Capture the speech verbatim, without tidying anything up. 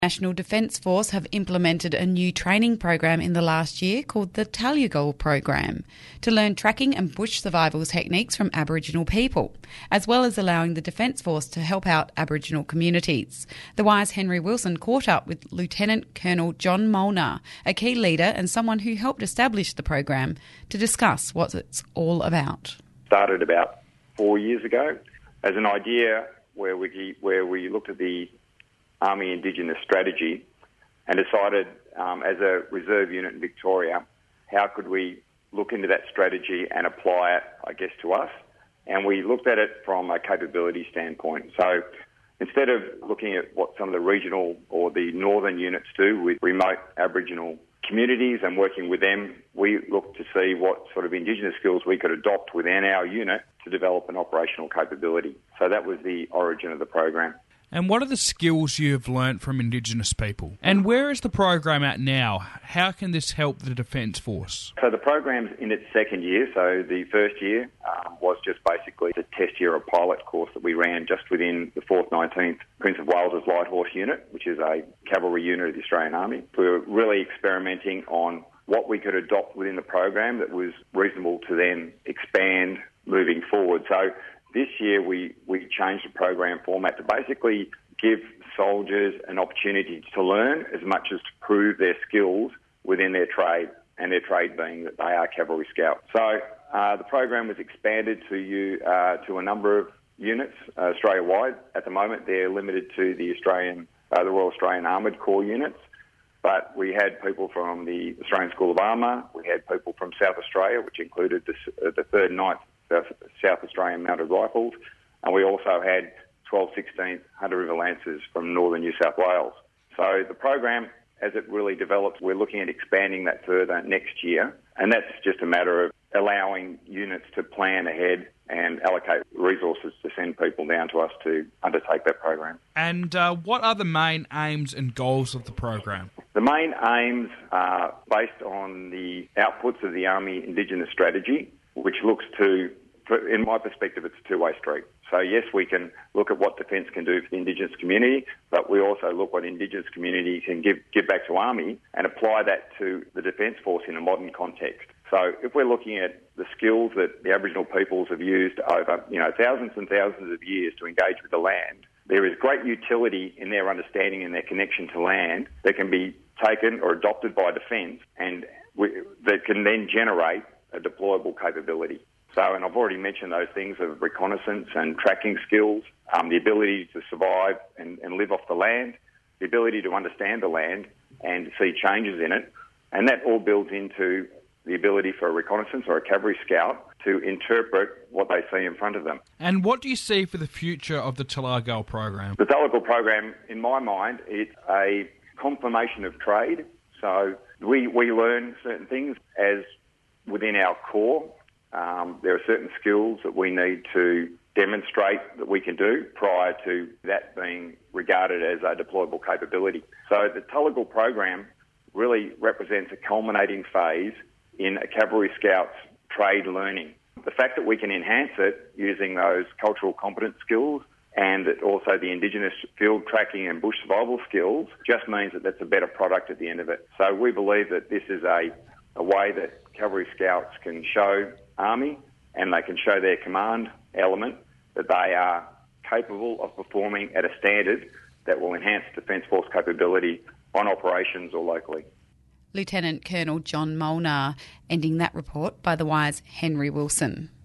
National Defence Force have implemented a new training program in the last year called the Talugol program to learn tracking and bush survival techniques from Aboriginal people, as well as allowing the Defence Force to help out Aboriginal communities. The Wire's Henry Wilson caught up with Lieutenant Colonel John Molnar, a key leader and someone who helped establish the program, to discuss what it's all about. Started about four years ago as an idea where we where we looked at the Army Indigenous strategy and decided um, as a reserve unit in Victoria, how could we look into that strategy and apply it, I guess, to us. And we looked at it from a capability standpoint. So instead of looking at what some of the regional or the northern units do with remote Aboriginal communities and working with them, we looked to see what sort of Indigenous skills we could adopt within our unit to develop an operational capability. So that was the origin of the program. And what are the skills you have learnt from Indigenous people? And where is the program at now? How can this help the Defence Force? So the program's in its second year. So the first year um, was just basically the test year, a pilot course that we ran just within the fourth nineteenth Prince of Wales's Light Horse Unit, which is a cavalry unit of the Australian Army. We were really experimenting on what we could adopt within the program that was reasonable to then expand moving forward. So this year we, we changed the program format to basically give soldiers an opportunity to learn as much as to prove their skills within their trade, and their trade being that they are cavalry scouts. So uh, the program was expanded to you uh, to a number of units uh, Australia-wide. At the moment they're limited to the Australian, uh, the Royal Australian Armoured Corps units, but we had people from the Australian School of Armour, we had people from South Australia, which included the, uh, the third and ninth South Australian Mounted Rifles, and we also had twelfth, sixteenth Hunter River Lancers from northern New South Wales. So the program, as it really develops, we're looking at expanding that further next year, and that's just a matter of allowing units to plan ahead and allocate resources to send people down to us to undertake that program. And uh, what are the main aims and goals of the program? The main aims are based on the outputs of the Army Indigenous strategy, which looks to, in my perspective, it's a two-way street. So yes, we can look at what Defence can do for the Indigenous community, but we also look what Indigenous community can give, give back to Army and apply that to the Defence Force in a modern context. So if we're looking at the skills that the Aboriginal peoples have used over, you know, thousands and thousands of years to engage with the land, there is great utility in their understanding and their connection to land that can be taken or adopted by Defence and we, that can then generate a deployable capability. So, and I've already mentioned those things of reconnaissance and tracking skills, um, the ability to survive and, and live off the land, the ability to understand the land and see changes in it, and that all builds into the ability for a reconnaissance or a cavalry scout to interpret what they see in front of them. And what do you see for the future of the Talugol program? The Talugol program, in my mind, it's a confirmation of trade. So we, we learn certain things as within our core. Um, there are certain skills that we need to demonstrate that we can do prior to that being regarded as a deployable capability. So the Talugol program really represents a culminating phase in a cavalry scout's trade learning. The fact that we can enhance it using those cultural competence skills and also the Indigenous field tracking and bush survival skills just means that that's a better product at the end of it. So we believe that this is a, a way that cavalry scouts can show Army and they can show their command element that they are capable of performing at a standard that will enhance Defence Force capability on operations or locally. Lieutenant Colonel John Molnar, ending that report by The Wire's Henry Wilson.